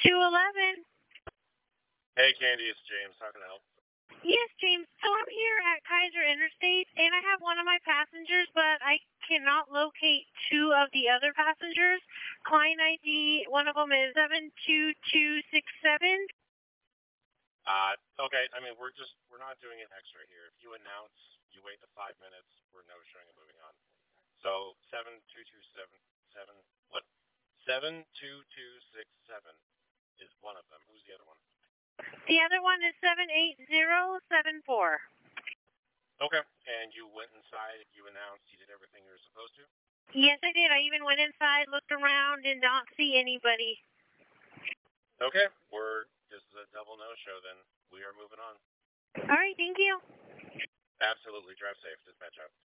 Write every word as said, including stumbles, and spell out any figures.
two eleven. Hey, Candy, it's James. How can I help? Yes, James. So I'm here at Kaiser Interstate, and I have one of my passengers, but I cannot locate two of the other passengers. Client I D, one of them is seven two two six seven. Uh, okay. I mean, we're just we're not doing an extra here. If you announce, you wait the five minutes. We're no showing and moving on. So seven two two seven seven. What? Seven two two six seven is one of them. Who's the other one? The other one is seven eight zero seven four. Okay. And you went inside. You announced. You did everything you were supposed to. Yes, I did. I even went inside, looked around, did not see anybody. Okay. We're this is a double no show. Then we are moving on. All right, thank you. Absolutely. Drive safe. Dispatch out.